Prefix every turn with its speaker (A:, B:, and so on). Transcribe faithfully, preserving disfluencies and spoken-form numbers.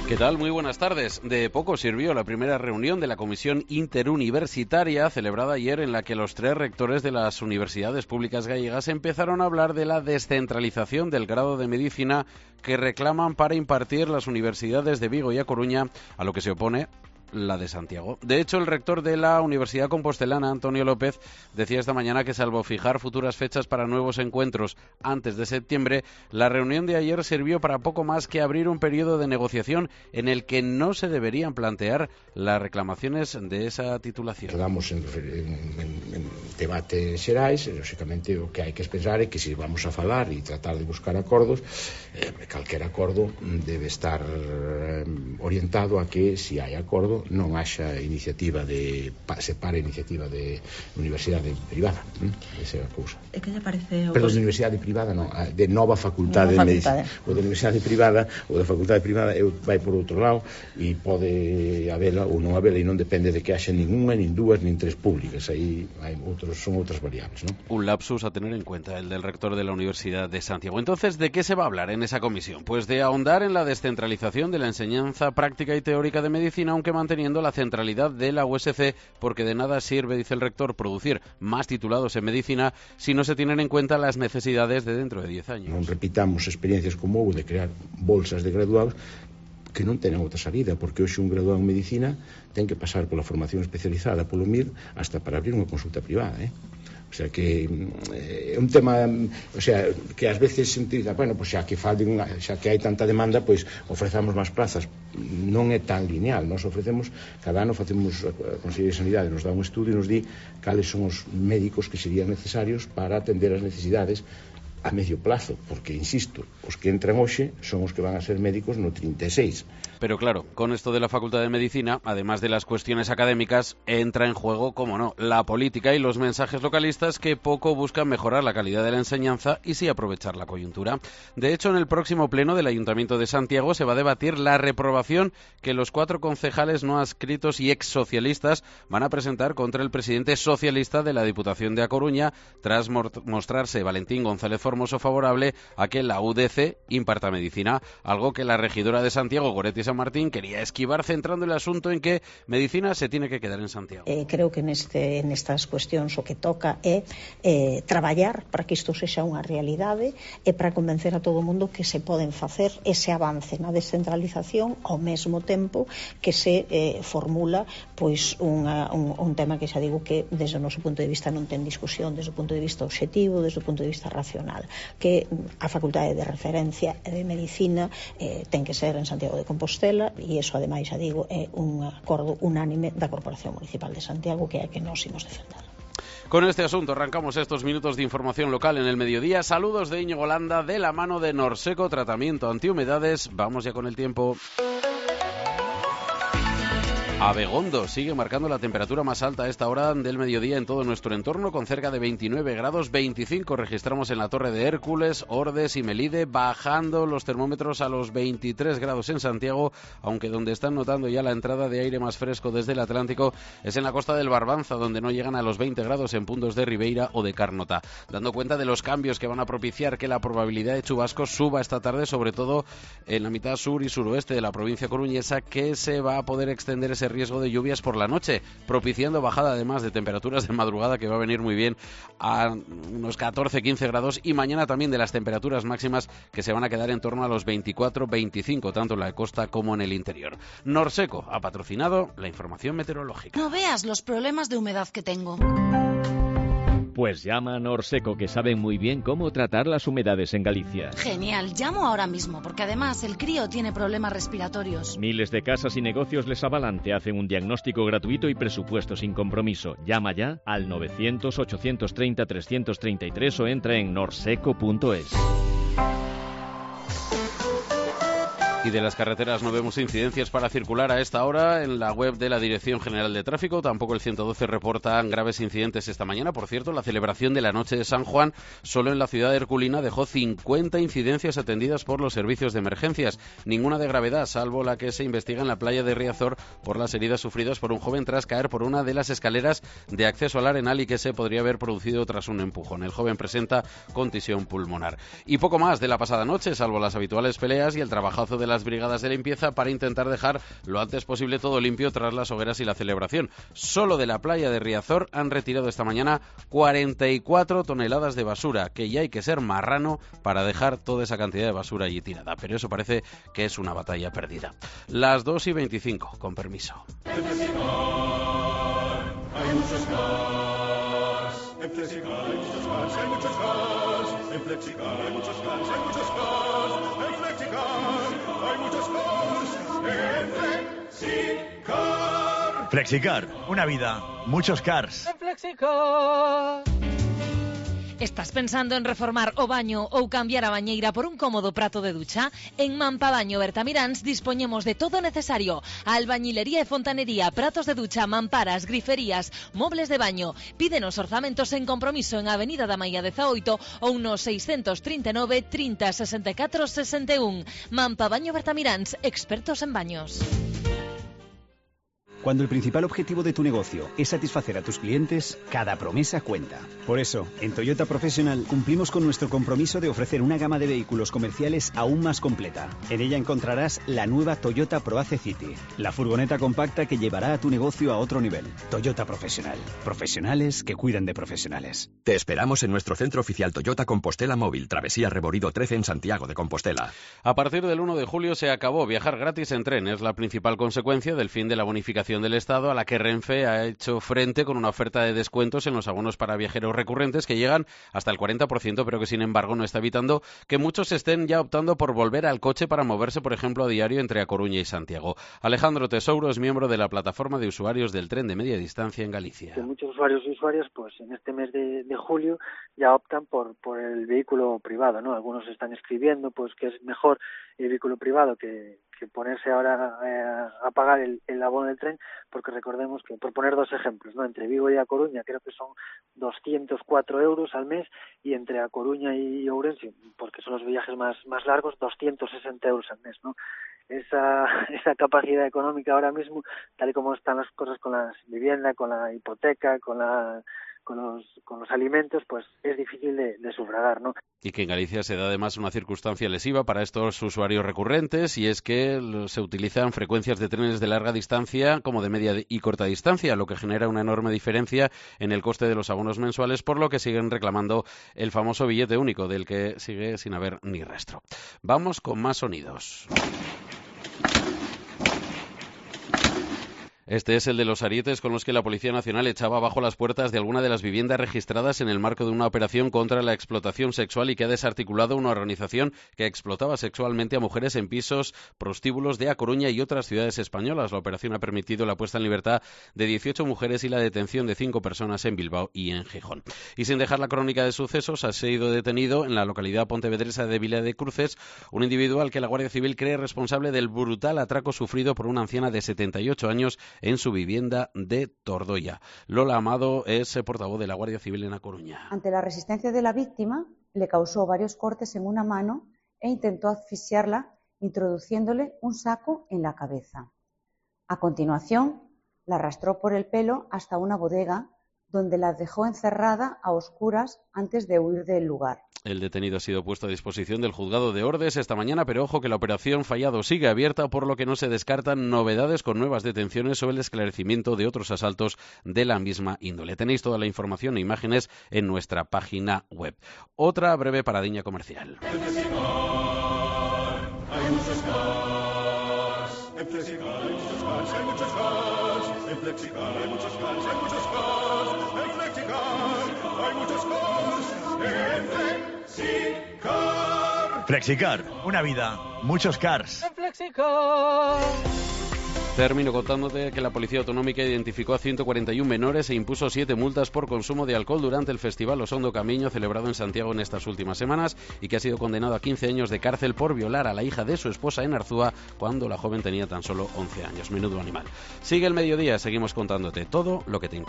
A: ¿Qué tal? Muy buenas tardes. De poco sirvió la primera reunión de la Comisión Interuniversitaria celebrada ayer, en la que los tres rectores de las universidades públicas gallegas empezaron a hablar de la descentralización del grado de medicina que reclaman para impartir las universidades de Vigo y A Coruña, a lo que se opone la de Santiago. De hecho, el rector de la Universidad Compostelana, Antonio López, decía esta mañana que, salvo fijar futuras fechas para nuevos encuentros antes de septiembre, la reunión de ayer sirvió para poco más que abrir un periodo de negociación en el que no se deberían plantear las reclamaciones de esa titulación.
B: Quedamos en, en, en debate xerais, lógicamente o que hai que pensar é que se vamos a falar e tratar de buscar acordos, eh, calquer acordo debe estar eh, orientado a que, se hai acordo, non haxa iniciativa de separa iniciativa de universidade privada. Esa é a cousa.
C: E que lle parece o
B: Perdón, de universidade privada non, de nova facultade de medicina. O de universidade privada, o da facultade privada vai por outro lado e pode habela ou non habela, e non depende de que haxa ninguna, nin dúas, nin tres públicas. Aí hai outros, son outras variables, ¿no?
A: Un lapsus a tener en cuenta, el del rector de la Universidad de Santiago. Entonces, ¿de qué se va a hablar en esa comisión? Pues de ahondar en la descentralización de la enseñanza práctica y teórica de medicina, aunque teniendo la centralidad de la U S C, porque de nada sirve, dice el rector, producir más titulados en medicina si no se tienen en cuenta las necesidades de dentro de diez años.
B: Non repitamos experiencias como houve de crear bolsas de graduados que non tenen outra salida, porque hoxe un graduado en medicina ten que pasar pola formación especializada polo M I R hasta para abrir unha consulta privada, eh? O sea que é eh, un tema, o sea, que ás veces se utiliza, bueno, pois xa que falden, xa que hai tanta demanda, pois ofrecemos máis plazas. Non é tan lineal. Nós ofrecemos, cada ano facemos, a Consellería de Sanidade nos dá un estudio e nos di cales son os médicos que serían necesarios para atender as necesidades a medio plazo, porque, insisto, os que entran hoxe son os que van a ser médicos no trinta e seis.
A: Pero claro, con esto de la Facultad de Medicina, además de las cuestiones académicas, entra en juego, como no, la política y los mensajes localistas que poco buscan mejorar la calidad de la enseñanza y sí aprovechar la coyuntura. De hecho, en el próximo pleno del Ayuntamiento de Santiago se va a debatir la reprobación que los cuatro concejales no adscritos y exsocialistas van a presentar contra el presidente socialista de la Diputación de A Coruña, tras mostrarse Valentín González Formoso favorable a que la U D C imparta medicina, algo que la regidora de Santiago, Goretti San Martín, quería esquivar, centrando el asunto en que medicina se tiene que quedar en Santiago.
C: Eh, creo que neste, nestas cuestións o que toca é eh, traballar para que isto sexa unha realidade e para convencer a todo o mundo que se poden facer ese avance na descentralización ao mesmo tempo que se eh, formula pois unha, un, un tema que xa digo que desde o noso punto de vista non ten discusión, desde o punto de vista obxectivo, desde o punto de vista racional, que a facultade de referencia de medicina eh, ten que ser en Santiago de Compostela, e iso ademais, xa digo, é un acordo unánime da Corporación Municipal de Santiago, que é que nos imos defender.
A: Con este asunto arrancamos estos minutos de información local en el mediodía. Saludos de Íñigo Landa, de la mano de Norseco Tratamiento Antihumedades. Vamos ya con el tiempo. Abegondo sigue marcando la temperatura más alta a esta hora del mediodía en todo nuestro entorno, con cerca de veintinueve grados, veinticinco registramos en la Torre de Hércules, Ordes y Melide, bajando los termómetros a los veintitrés grados en Santiago, aunque donde están notando ya la entrada de aire más fresco desde el Atlántico es en la costa del Barbanza, donde no llegan a los veinte grados en puntos de Ribeira o de Carnota, dando cuenta de los cambios que van a propiciar que la probabilidad de chubascos suba esta tarde, sobre todo en la mitad sur y suroeste de la provincia coruñesa, que se va a poder extender ese riesgo de lluvias por la noche, propiciando bajada además de temperaturas de madrugada, que va a venir muy bien a unos catorce quince grados, y mañana también de las temperaturas máximas que se van a quedar en torno a los veinticuatro veinticinco, tanto en la costa como en el interior. Norseco ha patrocinado la información meteorológica.
D: No veas los problemas de humedad que tengo.
E: Pues llama a Norseco, que saben muy bien cómo tratar las humedades en Galicia.
D: Genial, llamo ahora mismo, porque además el crío tiene problemas respiratorios.
E: Miles de casas y negocios les avalan, te hacen un diagnóstico gratuito y presupuesto sin compromiso. Llama ya al novecientos ochocientos treinta trescientos treinta y tres o entra en norseco punto es.
A: Y de las carreteras no vemos incidencias para circular a esta hora. En la web de la Dirección General de Tráfico tampoco el ciento doce reportan graves incidentes esta mañana. Por cierto, la celebración de la Noche de San Juan solo en la ciudad de Herculina dejó cincuenta incidencias atendidas por los servicios de emergencias. Ninguna de gravedad, salvo la que se investiga en la playa de Riazor por las heridas sufridas por un joven tras caer por una de las escaleras de acceso al Arenal y que se podría haber producido tras un empujón. El joven presenta contusión pulmonar. Y poco más de la pasada noche, salvo las habituales peleas y el trabajazo de las brigadas de limpieza para intentar dejar lo antes posible todo limpio tras las hogueras y la celebración. Solo de la playa de Riazor han retirado esta mañana cuarenta y cuatro toneladas de basura, que ya hay que ser marrano para dejar toda esa cantidad de basura allí tirada, pero eso parece que es una batalla perdida. Las dos y veinticinco, con permiso.
F: En Flexicar hay muchos cars, en Flexicar hay muchos cars, hay muchos cars, en Flexicar hay muchos cars, hay muchos cars, en Flexicar hay muchos cars, en Flexicar.
G: Flexicar, una vida, muchos cars.
H: En Flexicar.
D: Estás pensando en reformar o baño ou cambiar a bañeira por un cómodo prato de ducha? En Mampabaño Bertamiráns dispoñemos de todo necesario: albañilería e fontanería, pratos de ducha, mamparas, griferías, mobles de baño. Pídenos orzamentos en compromiso en Avenida da Maia dezaoito ou no seiscentos trinta e nove, trinta, sesenta e catro, sesenta e un. Mampabaño Bertamiráns, expertos en baños.
I: Cuando el principal objetivo de tu negocio es satisfacer a tus clientes, cada promesa cuenta. Por eso, en Toyota Professional cumplimos con nuestro compromiso de ofrecer una gama de vehículos comerciales aún más completa. En ella encontrarás la nueva Toyota ProAce City, la furgoneta compacta que llevará a tu negocio a otro nivel. Toyota Professional. Profesionales que cuidan de profesionales.
J: Te esperamos en nuestro centro oficial Toyota Compostela Móvil, Travesía Reborido trece en Santiago de Compostela.
A: A partir del uno de julio se acabó viajar gratis en tren. Es la principal consecuencia del fin de la bonificación del Estado, a la que Renfe ha hecho frente con una oferta de descuentos en los abonos para viajeros recurrentes que llegan hasta el cuarenta por ciento, pero que sin embargo no está evitando que muchos estén ya optando por volver al coche para moverse, por ejemplo, a diario entre A Coruña y Santiago. Alejandro Tesouro es miembro de la plataforma de usuarios del tren de media distancia en Galicia.
K: Que muchos usuarios y usuarias, pues en este mes de, de julio ya optan por, por el vehículo privado, ¿no? Algunos están escribiendo pues que es mejor el vehículo privado que, que ponerse ahora eh, a pagar el, el abono del tren, porque recordemos que, por poner dos ejemplos, ¿no? Entre Vigo y A Coruña creo que son doscientos cuatro euros al mes, y entre A Coruña y Ourense, porque son los viajes más más largos, doscientos sesenta euros al mes, ¿no? Esa esa capacidad económica ahora mismo, tal y como están las cosas con la vivienda, con la hipoteca, con la con los con los alimentos, pues es difícil de, de sufragar, ¿no?
A: Y que en Galicia se da además una circunstancia lesiva para estos usuarios recurrentes, y es que se utilizan frecuencias de trenes de larga distancia como de media y corta distancia, lo que genera una enorme diferencia en el coste de los abonos mensuales, por lo que siguen reclamando el famoso billete único, del que sigue sin haber ni rastro. Vamos con más sonidos. Este es el de los arietes con los que la Policía Nacional echaba abajo las puertas de alguna de las viviendas registradas en el marco de una operación contra la explotación sexual y que ha desarticulado una organización que explotaba sexualmente a mujeres en pisos prostíbulos de A Coruña y otras ciudades españolas. La operación ha permitido la puesta en libertad de dieciocho mujeres y la detención de cinco personas en Bilbao y en Gijón. Y sin dejar la crónica de sucesos, ha sido detenido en la localidad pontevedresa de Vila de Cruces un individuo al que la Guardia Civil cree responsable del brutal atraco sufrido por una anciana de setenta y ocho años en su vivienda de Tordoya. Lola Amado es portavoz de la Guardia Civil en A Coruña.
L: Ante la resistencia de la víctima, le causó varios cortes en una mano e intentó asfixiarla introduciéndole un saco en la cabeza. A continuación, la arrastró por el pelo hasta una bodega donde la dejó encerrada a oscuras antes de huir del lugar.
A: El detenido ha sido puesto a disposición del juzgado de Ordes esta mañana, pero ojo que la operación Fallado sigue abierta, por lo que no se descartan novedades con nuevas detenciones o el esclarecimiento de otros asaltos de la misma índole. Tenéis toda la información e imágenes en nuestra página web. Otra breve paradiña comercial.
F: En Flexicar hay muchos cars, en Flexicar hay muchos cars, hay muchos cars, en Flexicar hay muchos cars, hay muchos cars, en Flexicar hay muchos cars, en Flexicar.
G: Flexicar, una vida, muchos cars.
H: En Flexicar.
A: Termino contándote que la Policía Autonómica identificó a ciento cuarenta y uno menores e impuso siete multas por consumo de alcohol durante el Festival Osondo Camiño celebrado en Santiago en estas últimas semanas, y que ha sido condenado a quince años de cárcel por violar a la hija de su esposa en Arzúa cuando la joven tenía tan solo once años. Menudo animal. Sigue el mediodía, seguimos contándote todo lo que te